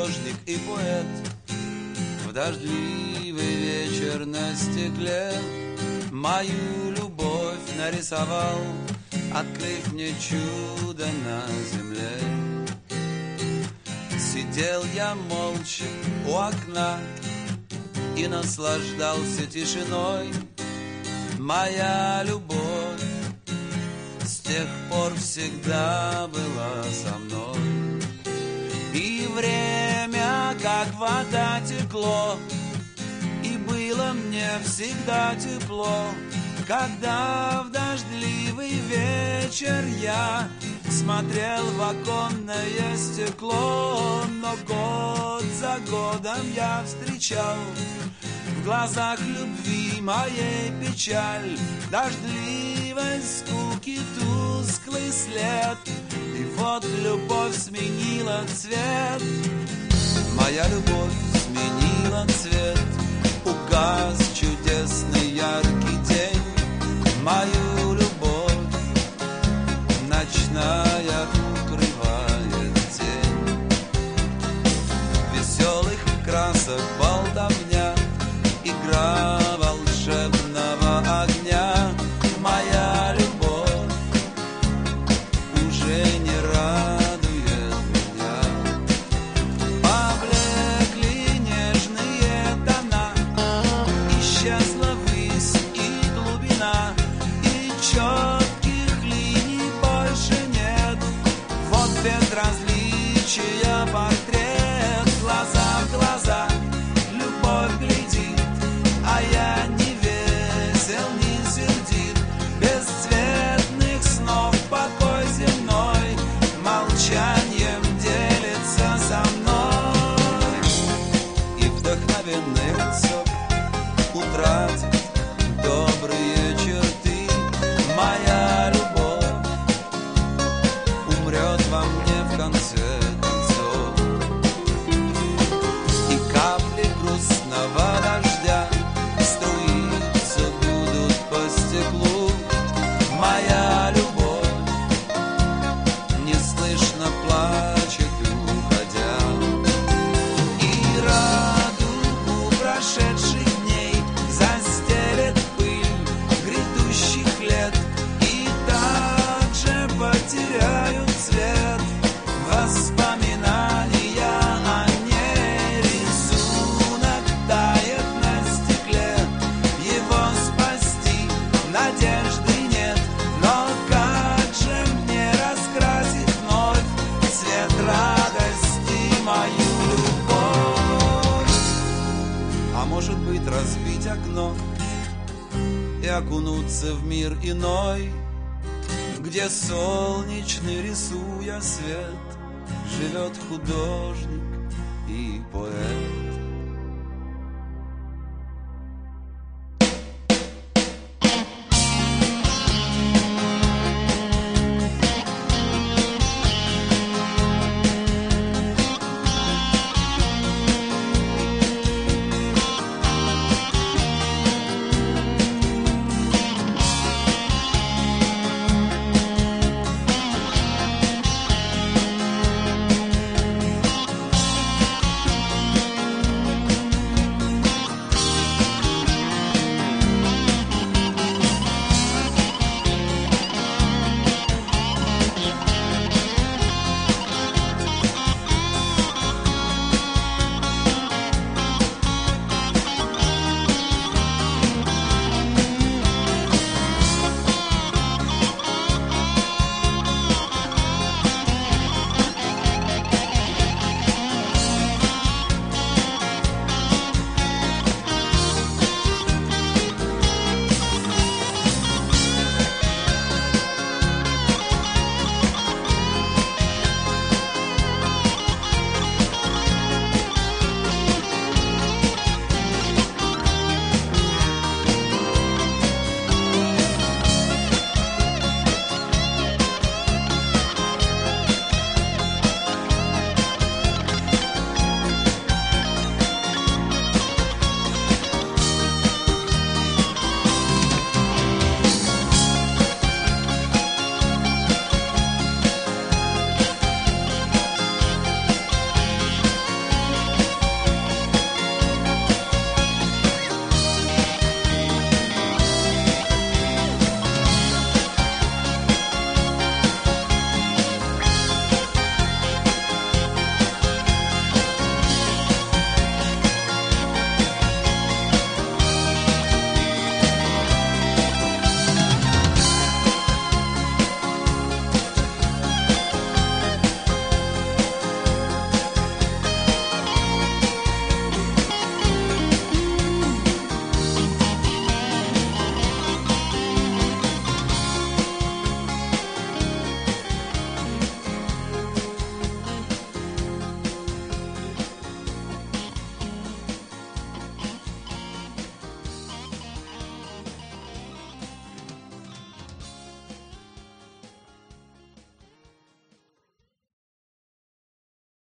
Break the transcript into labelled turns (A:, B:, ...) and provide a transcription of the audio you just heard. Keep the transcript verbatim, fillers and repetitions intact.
A: художник и поэт. В дождливый вечер на стекле мою любовь нарисовал, открыв мне чудо на земле. Сидел я молча у окна и наслаждался тишиной. Моя любовь с тех пор всегда была со мной. И время, как вода, текло, и было мне всегда тепло, когда в дождливый вечер я смотрел в оконное стекло. Но год за годом я встречал в глазах любви моей печаль, дождливой скуки тусклый след. И вот любовь сменила цвет, моя любовь сменила цвет. Угас чудесный яркий день, мою любовь ночная укрывает тень. Веселых красок болтовня, игра волшебного огня. Моя любовь уже не радует меня. Поблекли нежные тона, исчезла высь и глубина, и четких линий больше нет. Вот безразличия портрет, глаза в глаза любовь глядит, а я не весел, не сердит. Бесцветных снов покой земной молчанием делится со мной. И вдохновенный сок утратит добрые черты. Моя любовь умрет во мне в конце концов. И капли грустного дождя струиться будут по стеклу. Моя любовь неслышно плачет, уходя. И радугу прошедших дней застелет пыль грядущих лет, и также потеряют цвет воспоминания о ней. Рисунок тает на стекле, его спасти надежды нет. Но как же мне раскрасить вновь цвет радости мою любовь? А может быть, разбить окно и окунуться в мир иной, где солнечный, рисуя свет, живет художник и поэт.